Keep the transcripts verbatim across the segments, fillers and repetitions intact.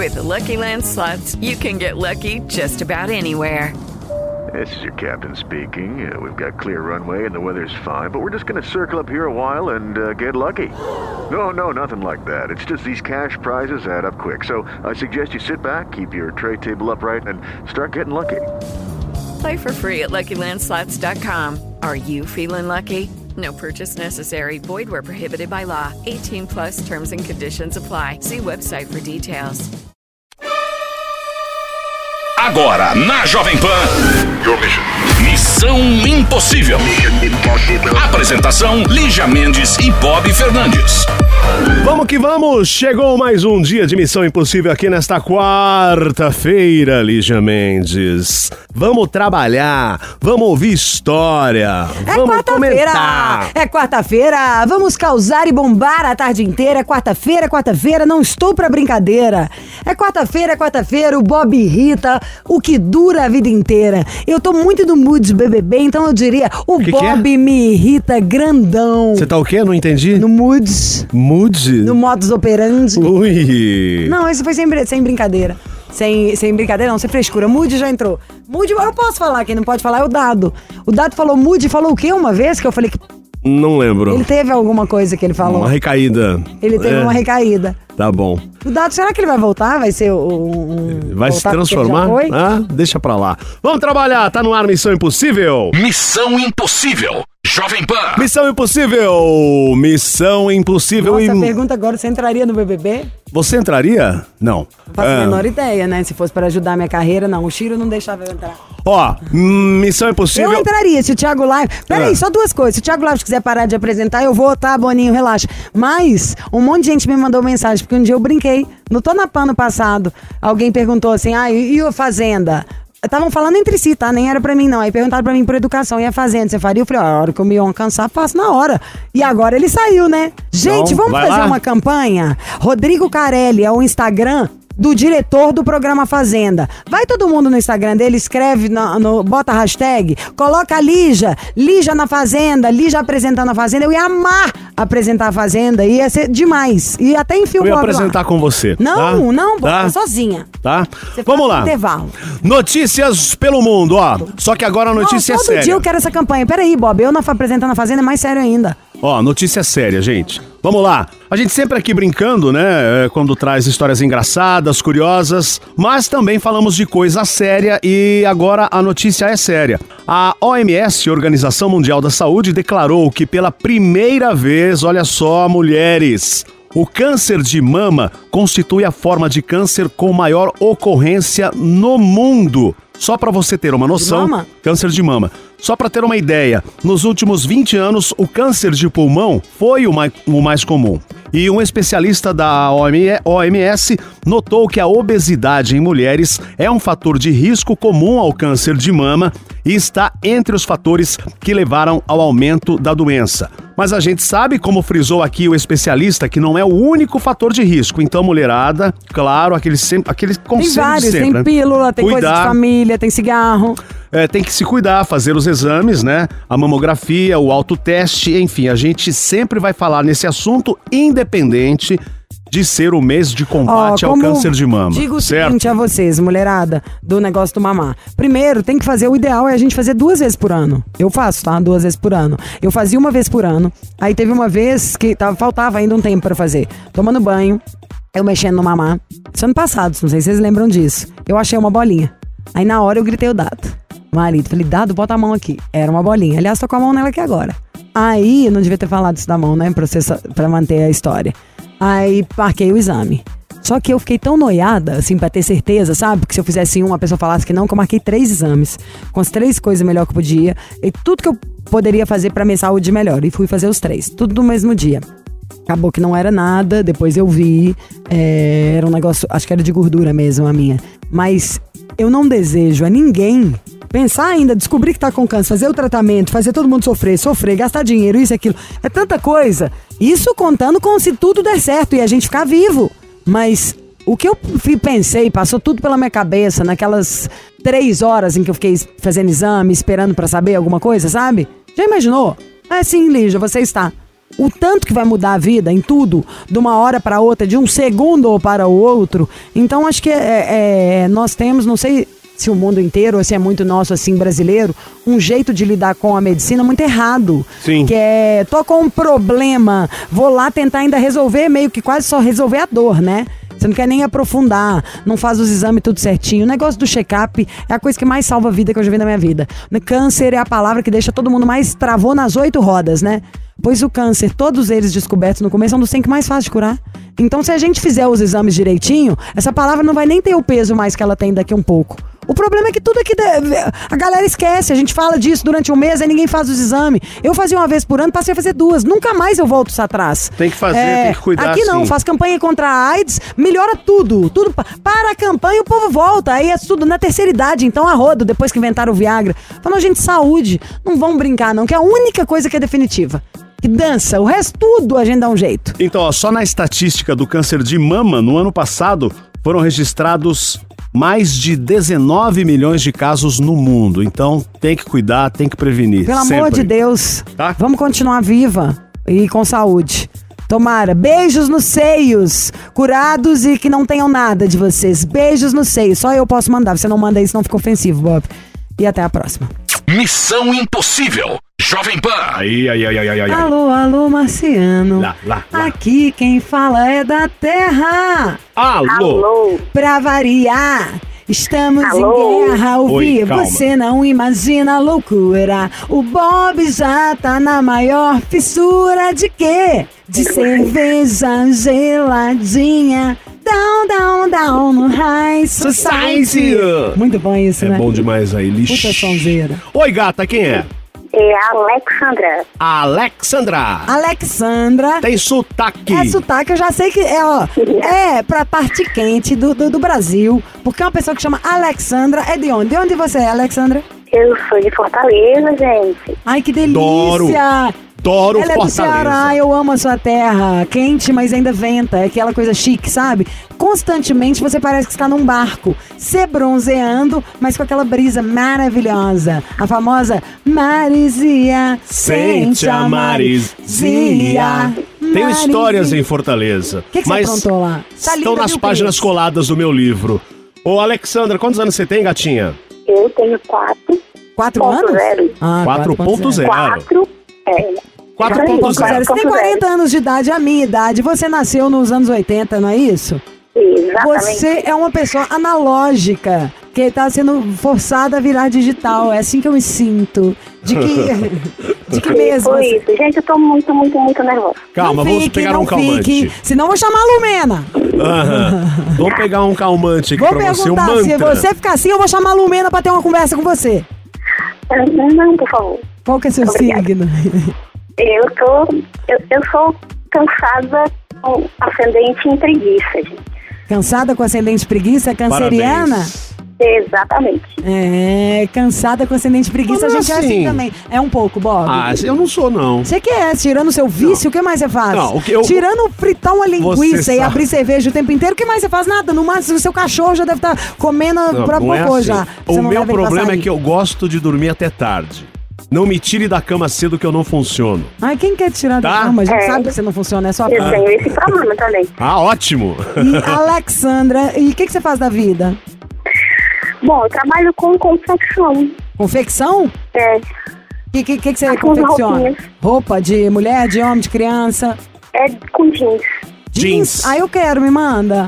With the Lucky Land Slots, you can get lucky just about anywhere. This is your captain speaking. Uh, we've got clear runway and the weather's fine, but we're just going to circle up here a while and uh, get lucky. No, no, nothing like that. It's just these cash prizes add up quick. So I suggest you sit back, keep your tray table upright, and start getting lucky. Play for free at Lucky Land Slots dot com. Are you feeling lucky? No purchase necessary. Void where prohibited by law. eighteen plus terms and conditions apply. See website for details. Agora na Jovem Pan. Missão Impossível. Apresentação: Lígia Mendes e Bob Fernandes. Vamos que vamos! Chegou mais um dia de Missão Impossível aqui nesta quarta-feira, Lígia Mendes. Vamos trabalhar, vamos ouvir história, é vamos quarta-feira, comentar. É quarta-feira, vamos causar e bombar a tarde inteira. É quarta-feira, é quarta-feira, não estou pra brincadeira. É quarta-feira, é quarta-feira, o Bob irrita, o que dura a vida inteira. Eu tô muito no mood B B B, então eu diria, o que Bob que é? me irrita grandão. Você tá o quê? Não entendi. No mood. Mood? No modus operandi. Ui. Não, isso foi sem, sem brincadeira. Sem, sem brincadeira, não, sem frescura. Moody já entrou. Moody, eu posso falar, quem não pode falar é o Dado. O Dado falou Moody, falou o quê uma vez? Que eu falei que... Não lembro. Ele teve alguma coisa que ele falou. Uma recaída. Ele teve é. uma recaída. Tá bom. O Dado, será que ele vai voltar? Vai ser um... Vai se transformar? Ah, deixa pra lá. Vamos trabalhar, tá no ar Missão Impossível? Missão Impossível. Jovem Pan. Missão Impossível. Missão Impossível. Nossa, im... pergunta agora, você entraria no B B B? Você entraria? Não. Não faço é. a menor ideia, né? Se fosse para ajudar a minha carreira, não. O Chiro não deixava eu entrar. Ó, Missão Impossível... Eu entraria, se o Thiago Live... Peraí, é. só duas coisas. Se o Thiago Live quiser parar de apresentar, eu vou, tá, Boninho, relaxa. Mas um monte de gente me mandou mensagem, porque um dia eu brinquei. No Tô na Pan no passado, alguém perguntou assim, ah, e a Fazenda? Estavam falando entre si, tá? Nem era pra mim, não. Aí perguntaram pra mim por educação. E a Fazenda, você faria? Eu falei, ó, a hora que o Mion cansar, faço na hora. E agora ele saiu, né? Gente, Não, vamos vai fazer lá. uma campanha? Rodrigo Carelli é o Instagram do diretor do programa Fazenda. Vai todo mundo no Instagram dele, escreve, no, no, bota a hashtag, coloca a Lígia, Lígia na Fazenda, Lígia apresentando a Fazenda. Eu ia amar apresentar a Fazenda, ia ser demais. E até enfim o Eu ia Bob apresentar lá. com você. Não, tá? não, Bob, tá? sozinha. Tá? Você Vamos faz lá. um intervalo. Notícias pelo mundo, ó. Só que agora a notícia Não, é todo séria. dia eu quero essa campanha. Peraí, Bob, eu na, apresentando a Fazenda é mais sério ainda. Ó, notícia séria, gente. Vamos lá. A gente sempre aqui brincando, né? Quando traz histórias engraçadas, curiosas, mas também falamos de coisa séria e agora a notícia é séria. A O M S, Organização Mundial da Saúde, declarou que pela primeira vez, olha só, mulheres, o câncer de mama constitui a forma de câncer com maior ocorrência no mundo. Só para você ter uma noção, De mama? câncer de mama. Só para ter uma ideia, nos últimos vinte anos, o câncer de pulmão foi o mais, o mais comum. E um especialista da O M S notou que a obesidade em mulheres é um fator de risco comum ao câncer de mama e está entre os fatores que levaram ao aumento da doença. Mas a gente sabe, como frisou aqui o especialista, que não é o único fator de risco. Então, mulherada, claro, aquele, sempre, aquele conselho Tem vários, de sempre, tem né? pílula, tem Cuidar. coisa de família, tem cigarro. É, tem que se cuidar, fazer os exames, né? A mamografia, o autoteste, enfim, a gente sempre vai falar nesse assunto, independente de ser o mês de combate Ó, ao como câncer de mama. Digo o certo? seguinte a vocês, mulherada, do negócio do mamar. Primeiro, tem que fazer, o ideal é a gente fazer duas vezes por ano. Eu faço, tá? Duas vezes por ano. Eu fazia uma vez por ano. Aí teve uma vez que tava, faltava ainda um tempo pra fazer. Tomando banho, eu mexendo no mamar. Isso ano passado, não sei se vocês lembram disso. Eu achei uma bolinha. Aí na hora eu gritei o Dado. Marido, falei, Dado, bota a mão aqui. Era uma bolinha. Aliás, tô com a mão nela aqui agora. Aí, eu não devia ter falado isso da mão, né? Pra, você, pra manter a história. Aí, marquei o exame. Só que eu fiquei tão noiada, assim, pra ter certeza, sabe? Porque se eu fizesse um, a pessoa falasse que não, que eu marquei três exames. Com as três coisas melhor que eu podia. E tudo que eu poderia fazer pra minha saúde melhor. E fui fazer os três. Tudo no mesmo dia. Acabou que não era nada, depois eu vi. É, era um negócio, acho que era de gordura mesmo, a minha. Mas eu não desejo a ninguém pensar ainda, descobrir que tá com câncer, fazer o tratamento, fazer todo mundo sofrer, sofrer, gastar dinheiro, isso e aquilo. É tanta coisa. Isso contando com se tudo der certo e a gente ficar vivo. Mas o que eu pensei, passou tudo pela minha cabeça naquelas três horas em que eu fiquei fazendo exame, esperando pra saber alguma coisa, sabe? Já imaginou? É sim, Lígia, você está. o tanto que vai mudar a vida em tudo, de uma hora para outra, de um segundo para o outro. Então, acho que é, é, nós temos, não sei se o mundo inteiro, ou se é muito nosso, assim, brasileiro, um jeito de lidar com a medicina muito errado. Sim. Que é, tô com um problema, vou lá tentar ainda resolver, meio que quase só resolver a dor, né? Você não quer nem aprofundar, não faz os exames tudo certinho. O negócio do check-up é a coisa que mais salva a vida que eu já vi na minha vida. Câncer é a palavra que deixa todo mundo mais travou nas oito rodas, né? Pois o câncer, todos eles descobertos no começo, são dos cem que mais fácil de curar. Então, se a gente fizer os exames direitinho, essa palavra não vai nem ter o peso mais que ela tem daqui a um pouco. O problema é que tudo aqui, a galera esquece, a gente fala disso durante um mês, aí ninguém faz os exames. Eu fazia uma vez por ano, passei a fazer duas, nunca mais eu volto atrás. Tem que fazer, é, tem que cuidar. Aqui não, sim. faz campanha contra a AIDS, melhora tudo, tudo. Para a campanha o povo volta, aí é tudo na terceira idade, então a rodo, depois que inventaram o Viagra. Falando, gente, saúde, não vão brincar não, que é a única coisa que é definitiva. Que dança, o resto tudo a gente dá um jeito. Então, ó, só na estatística do câncer de mama, no ano passado, foram registrados mais de dezenove milhões de casos no mundo. Então, tem que cuidar, tem que prevenir. Pelo sempre. amor de Deus, Tá? Vamos continuar viva e com saúde. Tomara. Beijos nos seios, curados e que não tenham nada de vocês. Beijos nos seios, só eu posso mandar. Você não manda isso, não fica ofensivo, Bob. E até a próxima. Missão Impossível. Jovem Pan. Aí, aí, ai, ai, ai, ai. Alô, alô, marciano. Lá, lá, lá. Aqui quem fala é da Terra. Alô. Alô, Pra variar, estamos Alô? em guerra. Ouvir, Oi, calma. você não imagina a loucura. O Bob já tá na maior fissura de quê? De cerveja geladinha. Down, down, down no High Society. Society. Muito bom isso, É né? bom demais aí, lixo. Puta sonzeira. Oi, gata, quem é? é a Alexandra. Alexandra. Alexandra. Tem sotaque. É sotaque, eu já sei que é, ó, é pra parte quente do, do, do Brasil, porque uma pessoa que chama Alexandra é de onde? De onde você é, Alexandra? Eu sou de Fortaleza, gente. Ai, que delícia! Adoro. Adoro Ela é do Fortaleza. Ceará, eu amo a sua terra. Quente, mas ainda venta. É aquela coisa chique, sabe? Constantemente você parece que está num barco, se bronzeando, mas com aquela brisa maravilhosa. A famosa Marizia. Sente a Marizia. Tenho histórias em Fortaleza. O que, que mas você aprontou lá? Tá estão linda, nas viu, páginas Cris? coladas do meu livro. Ô, Alexandra, quantos anos você tem, gatinha? Eu tenho quatro. Quatro Ponto anos? zero. Ah, quatro ponto zero. Quatro. É. quatro Isso aí, ponto zero. Você tem quarenta anos de idade, a minha idade. Você nasceu nos anos oitenta, não é isso? Exatamente. Você é uma pessoa analógica que está sendo forçada a virar digital. É assim que eu me sinto. De que, de que mesmo? Foi Você... isso. Gente, eu tô muito, muito, muito nervosa. Calma, Não vamos fique, pegar não um calmante. fique, senão eu vou chamar a Lumena. Aham. Vamos pegar um calmante aqui Vou pra você, um perguntar, se mantra. você ficar assim, eu vou chamar a Lumena pra ter uma conversa com você. Não, por favor. Qual que é seu Obrigada. signo? Eu tô... Eu, eu sou cansada com ascendente em preguiça, gente. Cansada com ascendente preguiça, canceriana? Parabéns. Exatamente. É, cansada com ascendente preguiça, Como a gente é assim? assim também. É um pouco, Bob. Ah, eu não sou, não. Você que é, tirando o seu vício, o que mais você faz? Não, o que eu- Tirando fritar uma linguiça Você e sabe. abrir cerveja o tempo inteiro, o que mais você faz? Nada. No máximo, o seu cachorro já deve estar comendo a Não, própria não é cocô assim. já. Você O não meu leva ele pra problema é sair. que eu gosto de dormir até tarde. Não me tire da cama cedo que eu não funciono. Ai, quem quer tirar da Tá? cama? A gente É. sabe que você não funciona, é só Eu a tenho esse problema também. Ah, ótimo. E Alexandra, e o que, que você faz da vida? Bom, eu trabalho com confecção. Confecção? É, O que, que, que, que você Com confecciona? roupinhas. Roupa de mulher, de homem, de criança? é com jeans. Jeans. Ah, eu quero, me manda.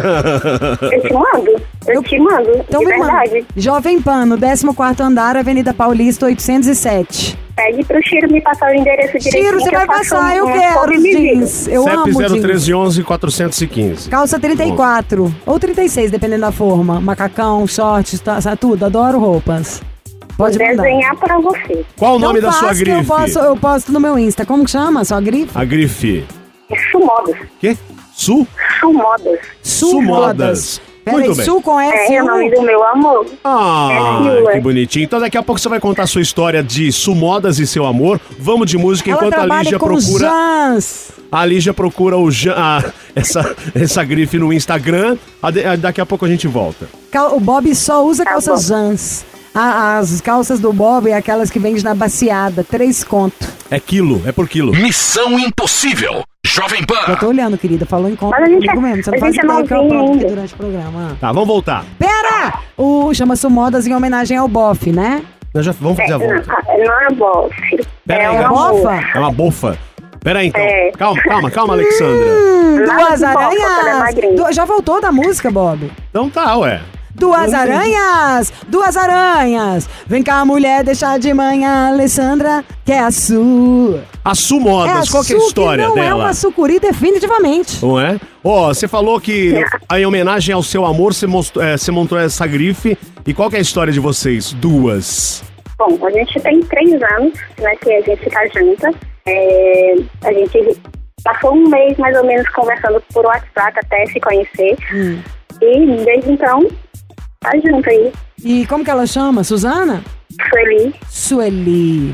Eu te mando. Eu te mando. Então de me manda. verdade. Jovem Pan, no décimo quarto andar, Avenida Paulista, oitocentos e sete. Pede pro Chiro me passar o endereço direitinho. Tiro, você que vai eu faço passar, eu um- quero sobre medida. jeans. Eu C E P amo zero jeans. treze onze quatrocentos e quinze. Calça trinta e quatro ou trinta e seis, dependendo da forma. Macacão, shorts, tá, tá, tudo. Adoro roupas. Pode mandar. Desenhar pra você. Qual o nome Não da sua faço, que grife? Eu, posso, eu posto no meu Insta. Como que chama? Sua grife? A grife. Sumodas. Quê? Su? Sumodas. Sumodas. Peraí, Muito bem. Su com S. É o nome do meu amor. Ah, É Silva. que bonitinho. Então daqui a pouco você vai contar a sua história de Sumodas e seu amor. Vamos de música Ela enquanto a trabalha Lígia com procura. Jans. A Lígia procura o Jan, ah, essa, essa grife no Instagram. A de- a- Daqui a pouco a gente volta. Cal- O Bob só usa Tá calças bom. Jans. A- As calças do Bob é aquelas que vende na baciada. Três conto. É quilo, é por quilo. Missão Impossível. Jovem Pan. Eu tô olhando, querida. Falou em conta Mas a gente comigo é- mesmo. Você a não faz gente é ideia que eu novinho apronto aqui ainda. durante o programa. Tá, vamos voltar. Pera! O chama-se Modas em homenagem ao Boff, né? Nós já vamos fazer a É, não, volta. não é bofe. Pera é aí, uma gato. bofa? moça. É uma bofa. Pera aí, então. É. Calma, calma, calma, Alexandra. Hum, Nada duas de bofa, quando é aranhas! magrinho. Du- Já voltou da música, Bob? Então tá, ué. Duas aranhas! Duas aranhas! Vem cá, mulher, deixa de manhã, Alessandra, que é a sua. A Su Modas, a qual que é a Su, história não dela? é uma sucuri, definitivamente. Não é? Ó, você falou que em homenagem ao seu amor, você, mostrou, é, você montou essa grife. E qual que é a história de vocês? Duas. Bom, a gente tem três anos, né, que a gente tá junta. É, a gente passou um mês mais ou menos conversando por WhatsApp até se conhecer. Hum. E desde então, tá junto aí. E como que ela chama? Suzana? Sueli. Sueli.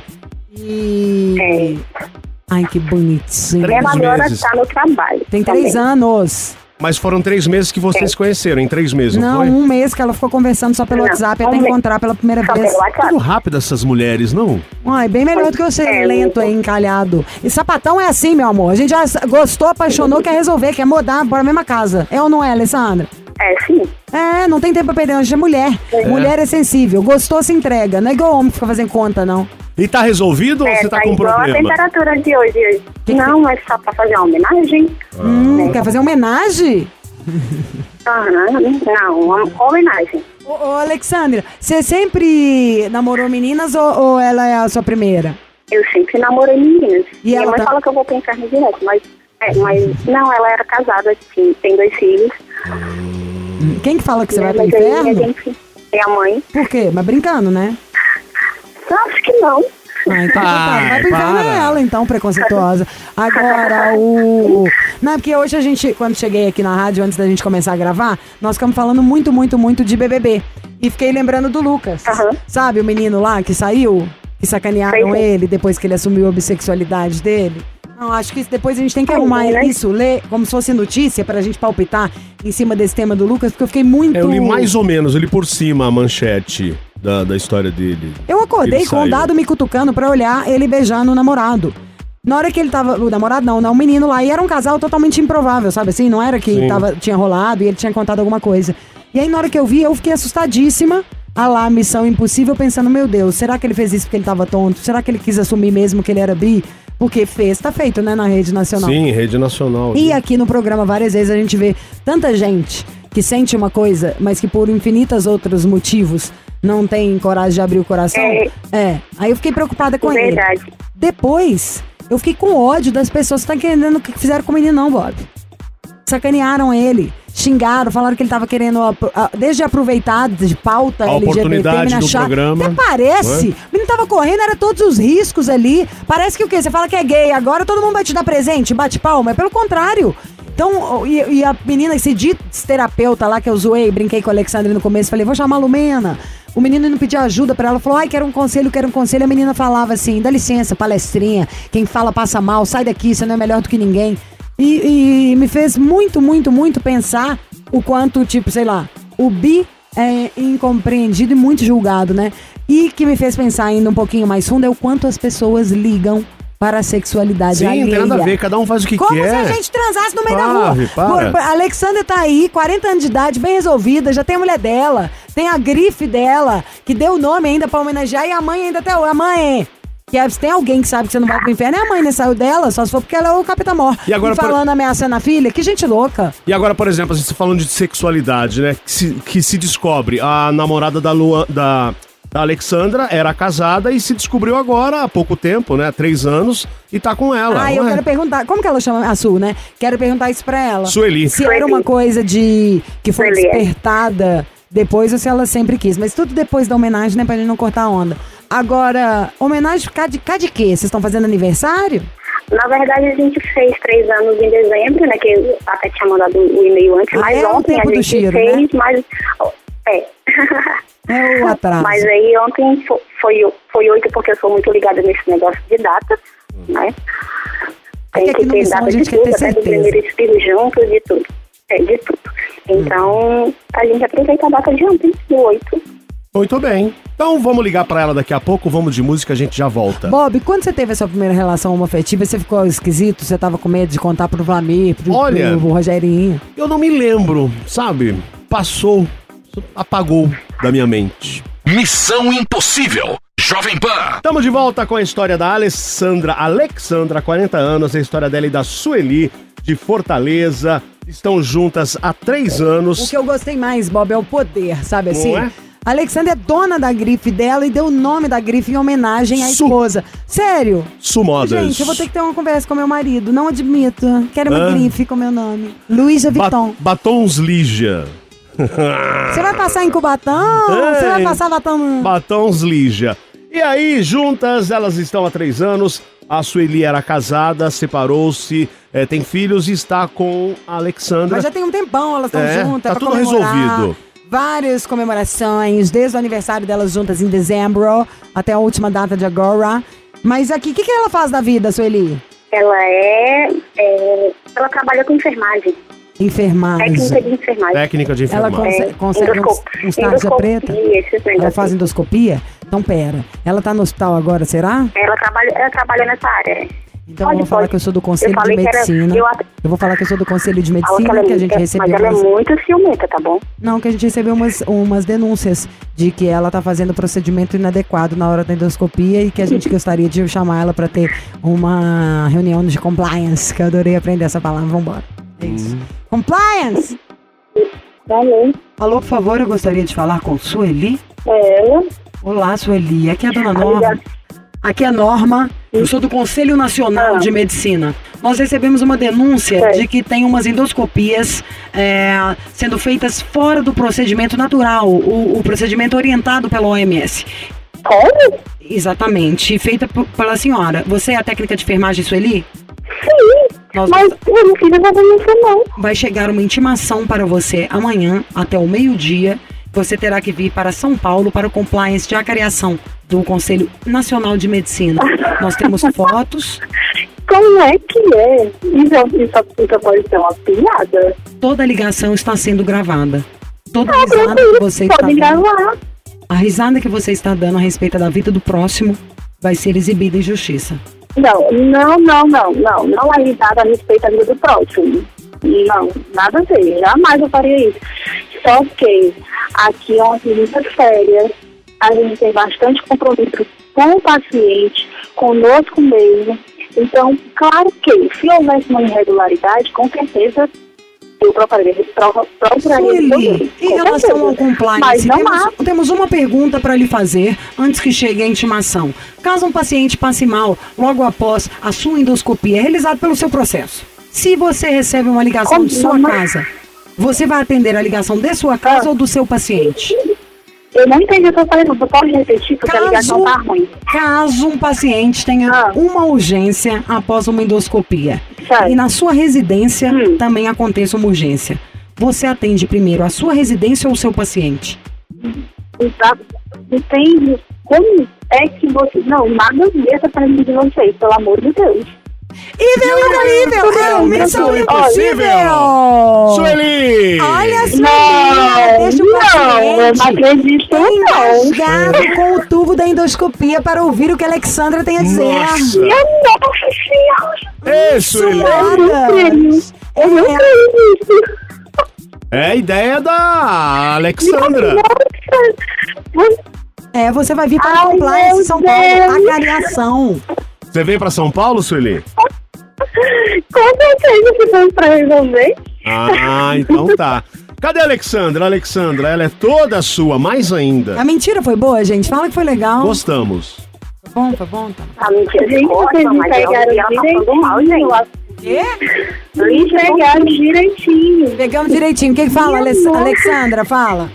E... É. Ai, que bonitinho. Três Ela agora meses. tá no trabalho. Tem três também. anos. Mas foram três meses que vocês se conheceram, em três meses, não, Não, foi? um mês que ela ficou conversando só pelo Não, WhatsApp um até mês. encontrar pela primeira Só vez. pelo WhatsApp. Tudo rápido essas mulheres, não? Ai, bem melhor do que você É, lento muito. aí, encalhado. E sapatão é assim, meu amor. A gente já gostou, apaixonou, quer resolver, quer mudar para a mesma casa. É ou não é, Alessandra? É, sim. É, não tem tempo pra perder, a gente é mulher. Mulher é sensível. Gostou, se entrega. Não é igual homem que fica fazendo conta, não. E tá resolvido ou É, você tá, tá com igual a problema? temperatura de hoje. hoje. que Não, é só pra fazer uma homenagem. Hum, quer fazer homenagem? Aham, não, uma homenagem. Ô, ô, Alexandra, você sempre namorou meninas ou, ou ela é a sua primeira? Eu sempre namorei meninas. E Minha ela mãe tá- fala que eu vou pra inferno direto, mas... É, mas não, ela era casada, sim, tem dois filhos. Quem que fala que você né, vai pro mas aí a inferno? gente... É a mãe. Por quê? Mas brincando, né? Eu acho que não. Ah, então Ai, tá, vai pro inferno para. é ela, então, preconceituosa. Agora, o... Não, é porque hoje a gente, quando cheguei aqui na rádio, antes da gente começar a gravar, nós ficamos falando muito, muito, muito de B B B. E fiquei lembrando do Lucas. Aham. Sabe o menino lá que saiu? Que sacanearam Sei, sei. ele depois que ele assumiu a bissexualidade dele? Não, acho que isso- depois a gente tem que Sim, arrumar né? isso, ler como se fosse notícia pra gente palpitar em cima desse tema do Lucas, porque eu fiquei muito... Eu li mais ou menos, eu li por cima a manchete da, da história dele. Eu acordei Ele com o saiu. dado me cutucando pra olhar ele beijando o namorado. Na hora que ele tava... O namorado não, não, o menino lá. E era um casal totalmente improvável, sabe assim? Não era que Sim. tava, tinha rolado e ele tinha contado alguma coisa. E aí na hora que eu vi, eu fiquei assustadíssima. A lá, Missão Impossível, pensando, meu Deus, será que ele fez isso porque ele tava tonto? Será que ele quis assumir mesmo que ele era bi? Porque fez, tá feito, né, na rede nacional. Sim, rede nacional. E aqui no programa, várias vezes, a gente vê tanta gente que sente uma coisa, mas que por infinitos outros motivos não tem coragem de abrir o coração. É. É. Aí eu fiquei preocupada com ele. Verdade. Depois, eu fiquei com ódio das pessoas que estão querendo o que fizeram com o menino, não, Bob. Sacanearam ele, xingaram, falaram que ele tava querendo, apro- a- desde aproveitar de pauta A L G B T, oportunidade mina do chata. programa, Até parece. não é? O menino tava correndo, era todos os riscos ali. Parece que o quê? Você fala que é gay, agora todo mundo vai te dar presente, bate palma. É pelo contrário. Então, e, e a menina, esse diz terapeuta lá que eu zoei, brinquei com a Alexandre no começo, falei, vou chamar a Lumena. O menino não pediu ajuda pra ela, falou, ai, quero um conselho, quero um conselho. A menina falava assim, dá licença, palestrinha, quem fala passa mal, sai daqui, você não é melhor do que ninguém. E, e me fez muito, muito, muito pensar o quanto, tipo, sei lá, o bi é incompreendido e muito julgado, né? E que me fez pensar ainda um pouquinho mais fundo é o quanto as pessoas ligam para a sexualidade Sim, não alheia. tem nada a ver, cada um faz o que Como quer. se a gente transasse no meio da Para, rua. para. Pô, a Alexandra tá aí, quarenta anos de idade, bem resolvida, já tem a mulher dela, tem a grife dela, que deu o nome ainda pra homenagear, e a mãe ainda até hoje. A mãe, que é, se tem alguém que sabe que você não vai pro inferno, é a mãe, né? Saiu dela, só se for porque ela é o Capitão Mor. E agora, por- falando, ameaçando a filha, que gente louca. E agora, por exemplo, a gente tá falando de sexualidade, né? Que se, que se descobre a namorada da Luan, da, da Alexandra era casada e se descobriu agora há pouco tempo, né? Três anos, e tá com ela. Ah, não eu é? quero perguntar, como que ela chama? A Su, né? Quero perguntar isso pra ela. Sueli. Se era Sueli. uma coisa de que foi Sueli, é. despertada depois ou se ela sempre quis. Mas tudo depois da homenagem, né? Pra gente não cortar a onda. Agora, homenagem cá de, cá de quê? Vocês estão fazendo aniversário? Na verdade, a gente fez três anos em dezembro, né? Que eu até tinha mandado o e-mail antes, Ah, mas é o ontem tempo a do gente Chiro, fez, né? mas... É. É o atraso. Mas aí ontem fo- foi, foi oito, porque eu sou muito ligada nesse negócio de data, né? Tem Aqui que no ter Missão data a de gente quer tudo, ter até do certeza. primeiro espírito juntos, de tudo. É, de tudo. Então, a gente aproveita a data de ontem, do oito. Muito bem. Então vamos ligar pra ela daqui a pouco, vamos de música, a gente já volta. Bob, quando você teve a sua primeira relação homoafetiva, você ficou esquisito? Você tava com medo de contar pro Vlamir, pro, Olha, pro Rogerinho? Eu não me lembro, sabe? Passou, apagou da minha mente. Missão Impossível, Jovem Pan. Estamos de volta com a história da Alessandra. Alexandra, quarenta anos, a história dela e da Sueli, de Fortaleza. Estão juntas há três anos. O que eu gostei mais, Bob, é o poder, sabe assim? Não é? A Alexandra é dona da grife dela e deu o nome da grife em homenagem à Su- esposa. Sério? Sumodas. Gente, eu vou ter que ter uma conversa com meu marido. Não admito. Quero uma Ah. grife com meu nome. Luísa Ba- Vuitton. Batons Lígia. Você vai passar em Cubatão? Você vai Ei. passar batão... Batons Lígia. E aí, juntas, elas estão há três anos. A Sueli era casada, separou-se, eh, tem filhos e está com a Alexandra. Mas já tem um tempão, elas estão É, juntas. tá é pra tudo comemorar. resolvido. Várias comemorações, desde o aniversário delas juntas em dezembro até a última data de agora. Mas aqui, o que, que ela faz da vida, Sueli? Ela é, é... Ela trabalha com enfermagem. Enfermagem. Técnica de enfermagem. Técnica de Ela enfermagem. conse- consegue uns, uns tarja preta? Esses Ela negócios. faz endoscopia? Então, pera. Ela tá no hospital agora, será? Ela trabalha, ela trabalha nessa área. Então, Pode, eu vou falar pode. que eu sou do Conselho Eu de falei que era- Medicina. eu Eu, at- vou falar que eu sou do Conselho de Fala Medicina, ela é que a muito- gente recebeu Mas ela é umas... muito ciumenta, tá bom? Não, que a gente recebeu umas, umas denúncias de que ela tá fazendo procedimento inadequado na hora da endoscopia e que a gente gostaria de chamar ela pra ter uma reunião de compliance, que eu adorei aprender essa palavra. Vambora. É isso. Compliance! Valeu. Alô, por favor, eu gostaria de falar com Sueli. É ela. Olá, Sueli. Aqui é a dona Norma. Aqui é a Norma. Eu sou do Conselho Nacional Ah. de Medicina. Nós recebemos uma denúncia Sei. de que tem umas endoscopias é, sendo feitas fora do procedimento natural, o, o procedimento orientado pela O M S. Como? Exatamente. Feita p- pela senhora. Você é a técnica de enfermagem, Sueli? Sim. Nós Mas eu não fiz essa denúncia, não. Vai chegar uma intimação para você amanhã, até o meio-dia. Você terá que vir para São Paulo para o compliance de acariação do Conselho Nacional de Medicina. Nós temos fotos. Como é que é? Isso, isso, isso pode ser uma piada? Toda a ligação está sendo gravada. Toda a Ah, risada que tranquilo, você está pode dando, gravar. a risada que você está dando a respeito da vida do próximo vai ser exibida em justiça. Não, não, não, não, não. Não é risada a respeito da vida do próximo. Não, nada a ver. Jamais eu faria isso. Só que aqui é uma clínica séria. A gente tem bastante compromisso com o paciente, conosco mesmo. Então, claro que se houvesse uma irregularidade, com certeza eu procuraria, pro- procuraria Sueli, resolver. em Com relação certeza. ao compliance, Mas não há. temos, temos uma pergunta para lhe fazer antes que chegue a intimação. Caso um paciente passe mal logo após a sua endoscopia, realizada pelo seu processo, se você recebe uma ligação Como- de sua não- casa, você vai atender a ligação de sua casa Ah. ou do seu paciente? Eu não entendi o que eu falei, não. Você pode repetir, porque a Caso, ligação tá ruim. caso um paciente tenha Ah. uma urgência após uma endoscopia Certo. e na sua residência Hum. também aconteça uma urgência, você atende primeiro a sua residência ou o seu paciente? Tá? Entende? Como é que você... Não, nada a ver essa pergunta de vocês, pelo amor de Deus. Nível incrível! É o Missão Olha, Impossível! Sueli! Olha só, Não, deixa o não, eu não paciente acredito, não. engasgado com o tubo da endoscopia para ouvir o que a Alexandra tem a dizer. Nossa! Minha nossa senhora! Ei, Sueli! Eu não creio. Eu não É. creio nisso. É a ideia da Alexandra. Nossa. É, você vai vir para o Ai, Compliance meu São Paulo, Deus. acariação. Você vem pra São Paulo, Sueli? Com certeza que foi pra resolver. Ah, então tá. Cadê a Alexandra? A Alexandra, ela é toda sua, mais ainda. A mentira foi boa, gente? Fala que foi legal. Gostamos. Foi bom, foi bom, tá? A mentira gente, vocês me pegaram direitinho. Quê? Me entregaram direitinho. Pegamos direitinho. O que que fala, Ale- Alexandra? Fala.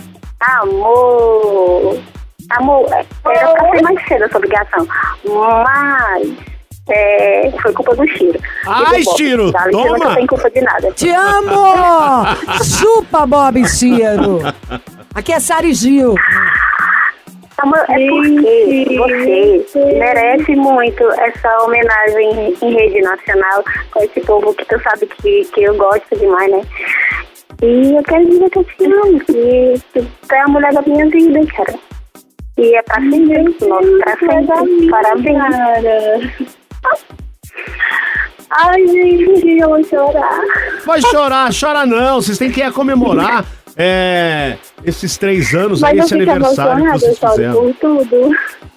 Amor. Amor, era pra ser mais cedo essa obrigação. Mas é, foi culpa do Chiro. Ai, E do Bob. Chiro, A Alexandra toma. não tem culpa de nada. Te amo! Chupa, Bob Ciro. Aqui é Sari Gil. Amor, é porque você merece muito essa homenagem em rede nacional com esse povo que tu sabe que, que eu gosto demais, né? E eu quero dizer que eu te amo, que tu é a mulher da minha vida, cara. E é pra sempre, nosso pra sempre. Parabéns. Ai, gente, eu vou chorar. Vai chorar, chora não. Vocês têm que é, comemorar é, esses três anos, Mas aí, eu esse fico aniversário que emocionada, vocês eu choro fizeram. por tudo.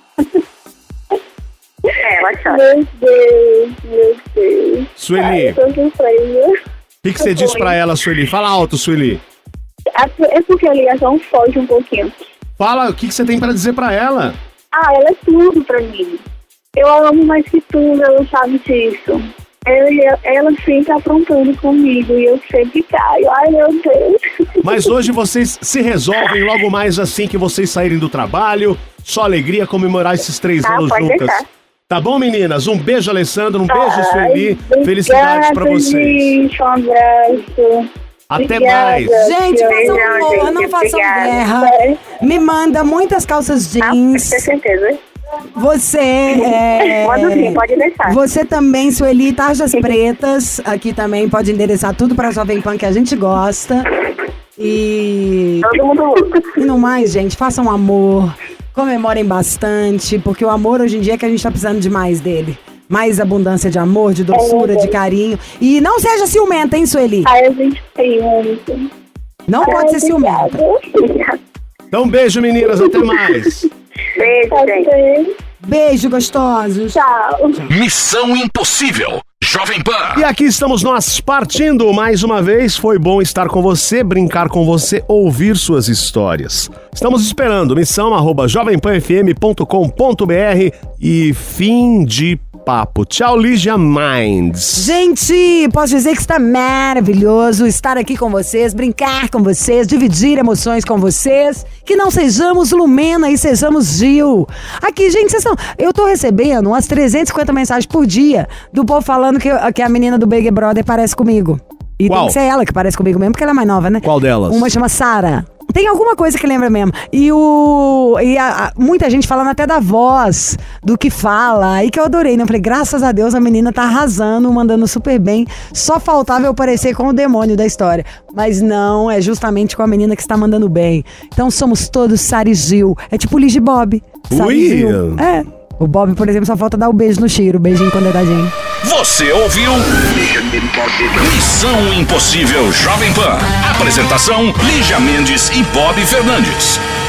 É, ela chora. Meu Deus, meu Deus. Sueli, Ai, eu tô surpresa. o que, que você diz pra ela, Sueli? Fala alto, Sueli. É porque a ligação foge um pouquinho. Fala, o que, que você tem pra dizer pra ela? Ah, ela é tudo pra mim. Eu a amo mais que tudo, ela sabe disso. Ela, ela fica aprontando comigo e eu sempre caio. Ai, meu Deus. Mas hoje vocês se resolvem logo mais assim que vocês saírem do trabalho. Só alegria comemorar esses três Tá, anos pode juntas. deixar. Tá bom, meninas? Um beijo, Alessandro. Um beijo, Ai, Sueli. obrigada, Felicidades pra vocês. Gente, um abraço. Até Obrigada. mais. Gente, façam Beijão, amor, gente, não façam obrigada. guerra. Me manda muitas calças Ah, jeans. com certeza. Você é... Manda sim, pode deixar. Você também, Sueli, Tarjas Pretas. Aqui também pode endereçar tudo pra Jovem Pan que a gente gosta. E... Todo mundo E no mais, gente, façam amor. Comemorem bastante, porque o amor hoje em dia é que a gente tá precisando de mais dele. Mais abundância de amor, de doçura, É, de carinho. E não seja ciumenta, hein, Sueli? Ai, a gente tem muito. Não pode ser ciumenta. Obrigada. Então, beijo, meninas. Até mais. Beijo, gente. Beijo, gostosos. Tchau. Missão Impossível. Jovem Pan. E aqui estamos nós partindo mais uma vez. Foi bom estar com você, brincar com você, ouvir suas histórias. Estamos esperando. Missão arroba jovem pan f m ponto com ponto b r e fim de papo. Tchau, Lígia Minds. Gente, posso dizer que está maravilhoso estar aqui com vocês, brincar com vocês, dividir emoções com vocês. Que não sejamos Lumena e sejamos Gil. Aqui, gente, vocês estão... Eu tô recebendo umas trezentas e cinquenta mensagens por dia do povo falando que, que a menina do Big Brother parece comigo. E Qual? tem que ser ela que parece comigo mesmo, porque ela é mais nova, né? Qual delas? Uma chama Sara. Tem alguma coisa que lembra mesmo. E o e a, a, muita gente falando até da voz, do que fala. Aí que eu adorei, né? Eu falei, graças a Deus a menina tá arrasando, mandando super bem. Só faltava eu parecer com o demônio da história. Mas não, é justamente com a menina que está mandando bem. Então somos todos Sara e Gil. É tipo Liz e Bob. Sara Ui. e Gil. É. O Bob, por exemplo, só falta dar o beijo no Chiro. Beijinho com dedadinho. Você ouviu? Missão Impossível Jovem Pan. Apresentação: Lígia Mendes e Bob Fernandes.